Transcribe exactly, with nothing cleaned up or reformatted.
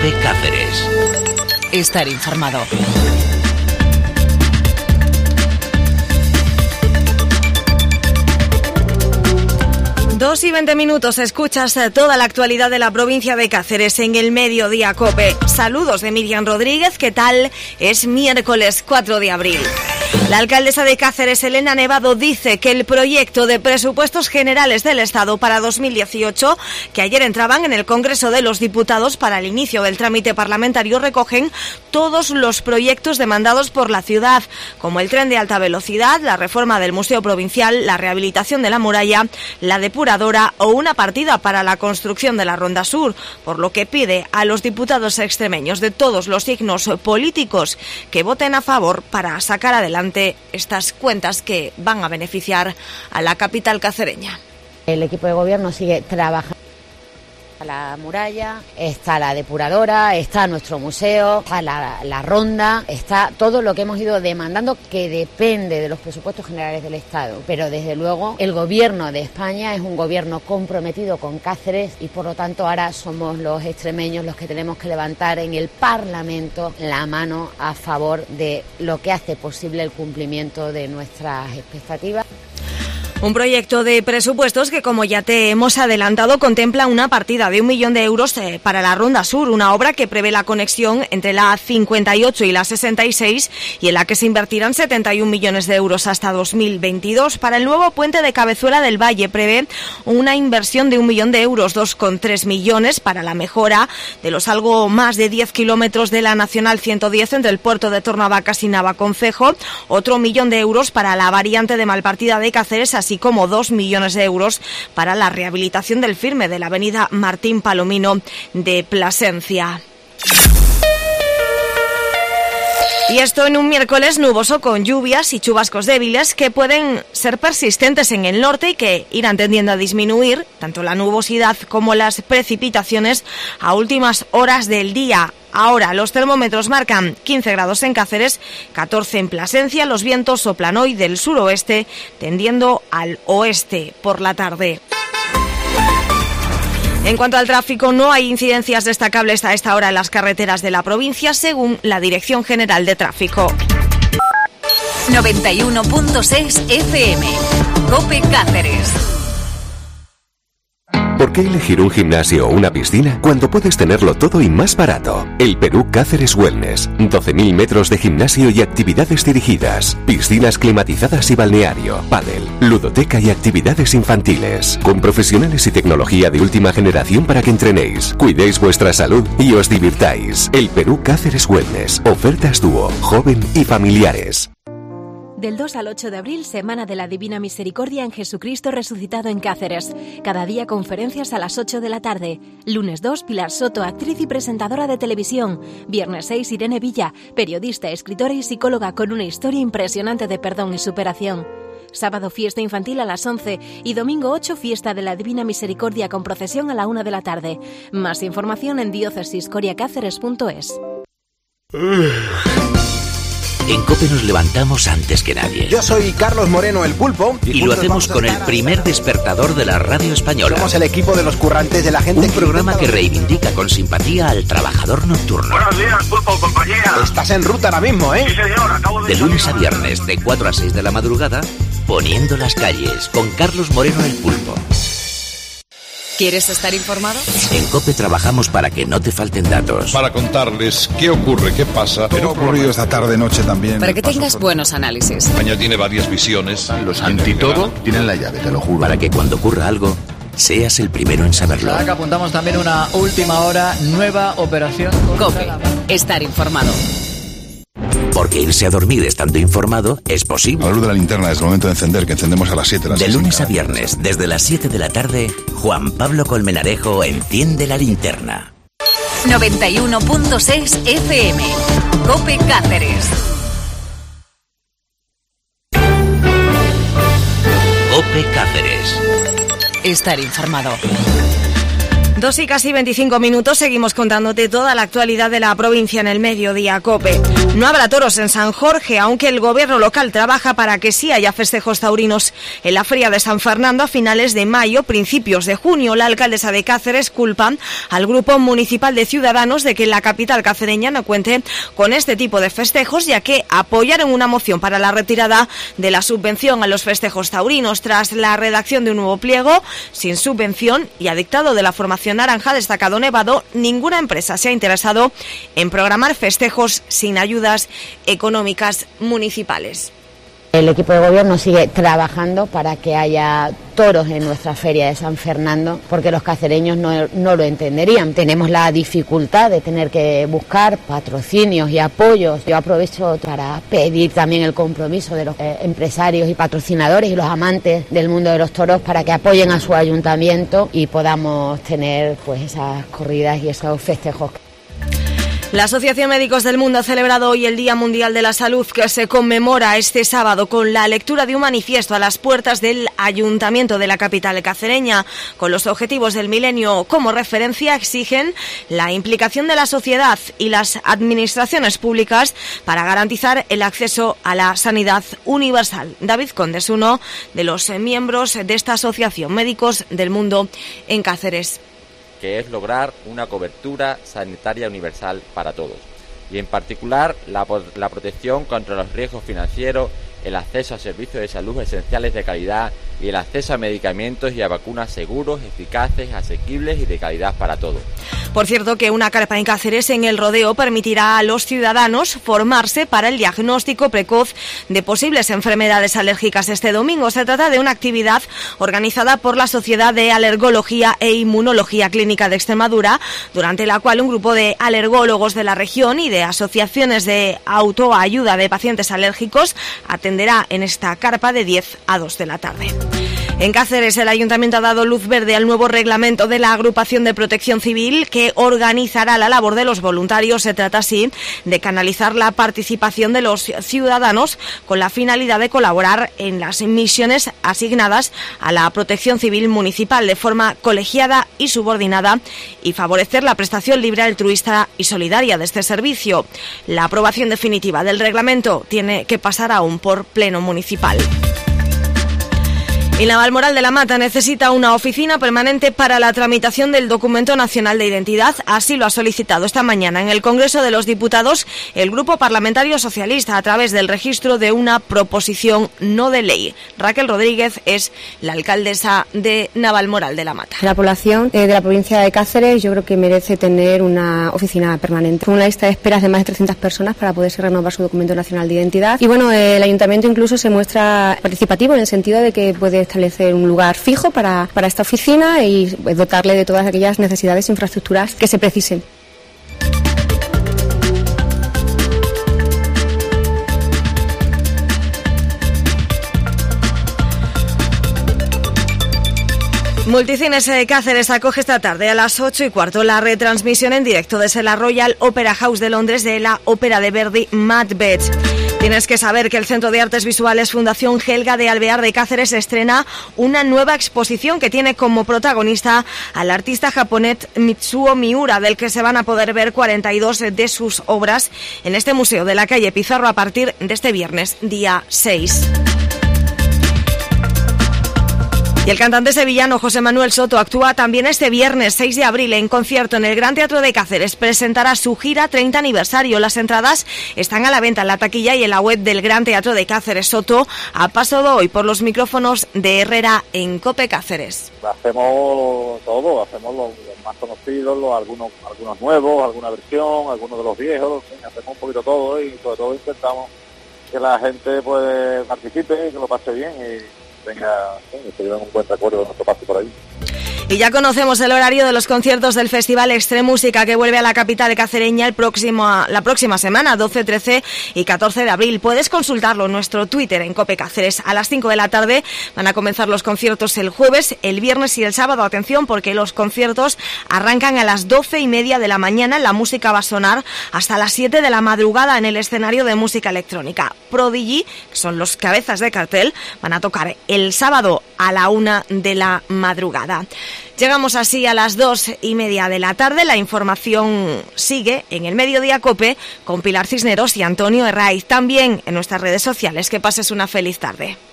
COPE Cáceres. Estar informado. Dos y veinte minutos, escuchas toda la actualidad de la provincia de Cáceres en el Mediodía COPE. Saludos de Miriam Rodríguez, ¿qué tal? Es miércoles cuatro de abril. La alcaldesa de Cáceres, Elena Nevado, dice que el proyecto de presupuestos generales del Estado para dos mil dieciocho, que ayer entraban en el Congreso de los Diputados para el inicio del trámite parlamentario, recogen todos los proyectos demandados por la ciudad, como el tren de alta velocidad, la reforma del Museo Provincial, la rehabilitación de la muralla, la depuradora o una partida para la construcción de la Ronda Sur, por lo que pide a los diputados extremeños de todos los signos políticos que voten a favor para sacar adelante estas cuentas que van a beneficiar a la capital cacereña. El equipo de gobierno sigue trabajando. La muralla, está la depuradora, está nuestro museo, está la, la ronda, está todo lo que hemos ido demandando que depende de los presupuestos generales del Estado. Pero desde luego el gobierno de España es un gobierno comprometido con Cáceres y por lo tanto ahora somos los extremeños los que tenemos que levantar en el Parlamento la mano a favor de lo que hace posible el cumplimiento de nuestras expectativas. Un proyecto de presupuestos que, como ya te hemos adelantado, contempla una partida de un millón de euros para la Ronda Sur, una obra que prevé la conexión entre la cincuenta y ocho y la sesenta y seis y en la que se invertirán setenta y un millones de euros hasta dos mil veintidós. Para el nuevo puente de Cabezuela del Valle prevé una inversión de un millón de euros, dos coma tres millones para la mejora de los algo más de diez kilómetros de la Nacional ciento diez entre el puerto de Tornavacas y Navaconcejo, otro millón de euros para la variante de Malpartida de Cáceres, así así como dos millones de euros para la rehabilitación del firme de la avenida Martín Palomino de Plasencia. Y esto en un miércoles nuboso con lluvias y chubascos débiles que pueden ser persistentes en el norte y que irán tendiendo a disminuir tanto la nubosidad como las precipitaciones a últimas horas del día. Ahora los termómetros marcan quince grados en Cáceres, catorce en Plasencia. Los vientos soplan hoy del suroeste tendiendo al oeste por la tarde. En cuanto al tráfico, no hay incidencias destacables a esta hora en las carreteras de la provincia, según la Dirección General de Tráfico. noventa y uno punto seis F M, COPE Cáceres. ¿Por qué elegir un gimnasio o una piscina cuando puedes tenerlo todo y más barato? El Perú Cáceres Wellness. doce mil metros de gimnasio y actividades dirigidas. Piscinas climatizadas y balneario. Pádel, ludoteca y actividades infantiles. Con profesionales y tecnología de última generación para que entrenéis, cuidéis vuestra salud y os divirtáis. El Perú Cáceres Wellness. Ofertas dúo, joven y familiares. Del dos al ocho de abril, Semana de la Divina Misericordia en Jesucristo Resucitado en Cáceres. Cada día conferencias a las ocho de la tarde. Lunes dos, Pilar Soto, actriz y presentadora de televisión. Viernes seis, Irene Villa, periodista, escritora y psicóloga con una historia impresionante de perdón y superación. Sábado, fiesta infantil a las once y domingo ocho, fiesta de la Divina Misericordia con procesión a la una de la tarde. Más información en diócesis coria cáceres punto es. En COPE nos levantamos antes que nadie. Yo soy Carlos Moreno, el Pulpo. Y, y lo hacemos con el primer despertador de la radio española. Somos el equipo de los currantes de la gente. Un programa que reivindica con simpatía al trabajador nocturno. Buenos días, Pulpo, compañía. Estás en ruta ahora mismo, ¿eh? Sí, señor, acabo de... De lunes a viernes, de cuatro a seis de la madrugada, poniendo las calles, con Carlos Moreno, el Pulpo. ¿Quieres estar informado? En COPE trabajamos para que no te falten datos. Para contarles qué ocurre, qué pasa. Pero ha ocurrido esta tarde-noche también. Para que tengas buenos análisis. España tiene varias visiones. Los antitodo tienen la llave, te lo juro. Para que cuando ocurra algo, seas el primero en saberlo. Ahora que apuntamos también una última hora, nueva operación. COPE, estar informado. Porque irse a dormir estando informado es posible. A la luz de la linterna es el momento de encender, que encendemos a las siete. De lunes a viernes, desde las siete de la tarde, Juan Pablo Colmenarejo enciende la linterna. noventa y uno punto seis F M, COPE Cáceres. COPE Cáceres. Estar informado. Dos y casi veinticinco minutos, seguimos contándote toda la actualidad de la provincia en el Mediodía COPE. No habrá toros en San Jorge, aunque el gobierno local trabaja para que sí haya festejos taurinos en la Feria de San Fernando a finales de mayo, principios de junio. La alcaldesa de Cáceres culpa al Grupo Municipal de Ciudadanos de que la capital cacereña no cuente con este tipo de festejos, ya que apoyaron una moción para la retirada de la subvención a los festejos taurinos tras la redacción de un nuevo pliego sin subvención y a dictado de la formación naranja, destacado Nevado, ninguna empresa se ha interesado en programar festejos sin ayudas económicas municipales. El equipo de gobierno sigue trabajando para que haya toros en nuestra feria de San Fernando, porque los cacereños no, no lo entenderían. Tenemos la dificultad de tener que buscar patrocinios y apoyos. Yo aprovecho para pedir también el compromiso de los eh, empresarios y patrocinadores y los amantes del mundo de los toros para que apoyen a su ayuntamiento y podamos tener pues esas corridas y esos festejos. La Asociación Médicos del Mundo ha celebrado hoy el Día Mundial de la Salud, que se conmemora este sábado con la lectura de un manifiesto a las puertas del Ayuntamiento de la capital cacereña. Con los objetivos del milenio como referencia, exigen la implicación de la sociedad y las administraciones públicas para garantizar el acceso a la sanidad universal. David Conde es uno de los miembros de esta Asociación Médicos del Mundo en Cáceres, que es lograr una cobertura sanitaria universal para todos, y en particular la, la protección contra los riesgos financieros, el acceso a servicios de salud esenciales de calidad y el acceso a medicamentos y a vacunas seguros, eficaces, asequibles y de calidad para todos. Por cierto, que una carpa en Cáceres en el rodeo permitirá a los ciudadanos formarse para el diagnóstico precoz de posibles enfermedades alérgicas este domingo. Se trata de una actividad organizada por la Sociedad de Alergología e Inmunología Clínica de Extremadura, durante la cual un grupo de alergólogos de la región y de asociaciones de autoayuda de pacientes alérgicos atenderá en esta carpa de diez a dos de la tarde. En Cáceres, el Ayuntamiento ha dado luz verde al nuevo reglamento de la Agrupación de Protección Civil que organizará la labor de los voluntarios. Se trata así de canalizar la participación de los ciudadanos con la finalidad de colaborar en las misiones asignadas a la Protección Civil municipal de forma colegiada y subordinada y favorecer la prestación libre, altruista y solidaria de este servicio. La aprobación definitiva del reglamento tiene que pasar aún por Pleno Municipal. Y Navalmoral de la Mata necesita una oficina permanente para la tramitación del Documento Nacional de Identidad. Así lo ha solicitado esta mañana en el Congreso de los Diputados el Grupo Parlamentario Socialista a través del registro de una proposición no de ley. Raquel Rodríguez es la alcaldesa de Navalmoral de la Mata. La población eh, de la provincia de Cáceres yo creo que merece tener una oficina permanente. Una lista de esperas de más de trescientas personas para poderse renovar su Documento Nacional de Identidad. Y bueno, eh, el Ayuntamiento incluso se muestra participativo en el sentido de que puede establecer un lugar fijo para, para esta oficina y dotarle de todas aquellas necesidades e infraestructuras que se precisen. Multicines de Cáceres acoge esta tarde a las ocho y cuarto la retransmisión en directo desde la Royal Opera House de Londres de la ópera de Verdi Macbeth. Tienes que saber que el Centro de Artes Visuales Fundación Helga de Alvear de Cáceres estrena una nueva exposición que tiene como protagonista al artista japonés Mitsuo Miura, del que se van a poder ver cuarenta y dos de sus obras en este museo de la calle Pizarro a partir de este viernes, día seis. Y el cantante sevillano José Manuel Soto actúa también este viernes seis de abril en concierto en el Gran Teatro de Cáceres. Presentará su gira treinta aniversario. Las entradas están a la venta en la taquilla y en la web del Gran Teatro de Cáceres. Soto ha pasado hoy por los micrófonos de Herrera en COPE Cáceres. Hacemos todo, hacemos los, los más conocidos, los, algunos, algunos nuevos, alguna versión, algunos de los viejos, ¿sí? Hacemos un poquito todo y sobre todo intentamos que la gente pues participe y que lo pase bien y venga, sí, que lleven un buen recuerdo de nuestro paso por ahí. Y ya conocemos el horario de los conciertos del Festival Extremúsica que vuelve a la capital cacereña el próximo, la próxima semana, doce, trece y catorce de abril. Puedes consultarlo en nuestro Twitter en Cope Cáceres. A las cinco de la tarde van a comenzar los conciertos el jueves, el viernes y el sábado. Atención, porque los conciertos arrancan a las doce y media de la mañana. La música va a sonar hasta las siete de la madrugada en el escenario de música electrónica. Prodigy, que son los cabezas de cartel, van a tocar el sábado a la una de la madrugada. Llegamos así a las dos y media de la tarde. La información sigue en el Mediodía COPE con Pilar Cisneros y Antonio Herraiz. También en nuestras redes sociales. Que pases una feliz tarde.